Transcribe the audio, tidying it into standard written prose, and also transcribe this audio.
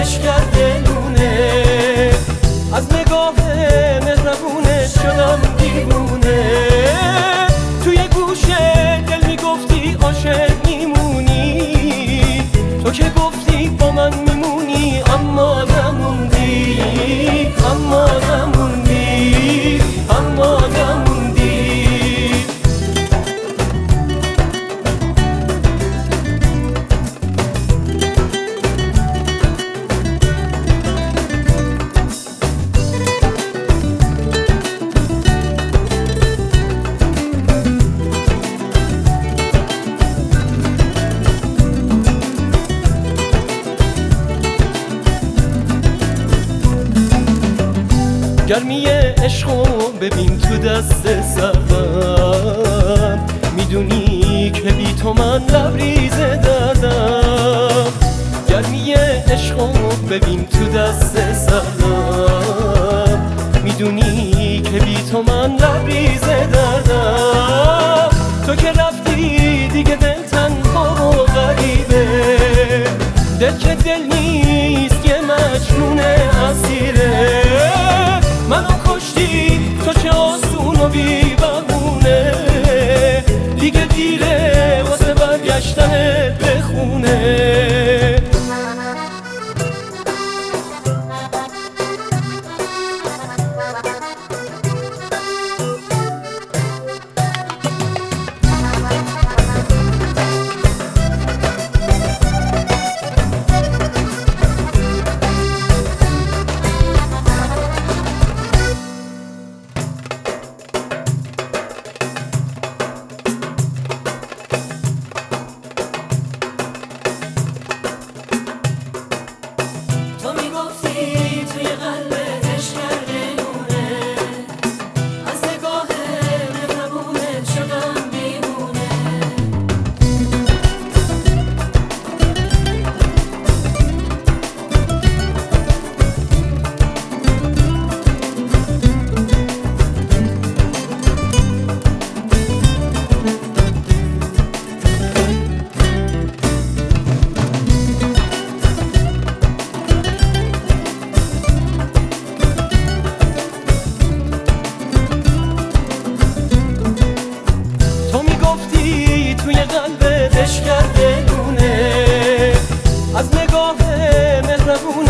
عشق کرده لونه، از نگاه مهربونه شدم دیوونه. توی گوشه دل میگفتی عاشق میمونی، تو که گفتی با من میمونی، اما نموندی، اما نموندی، اما نموندی. گرمی عشقو ببین تو دست سردم، میدونی که بی تو من لبریز دردم. گرمی عشقو ببین تو دست سردم، میدونی که بی تو من لبریز دردم. تو که رفتی دیگه دل تنها و غریبه، دل که دل نیست یه مجنون اسیره. منو کشتی تو چه آسون و بی بهونه، دیگه دیره واسه برگشتن به خونه. توی قلبت عشق کرده لونه، از نگاه مهربون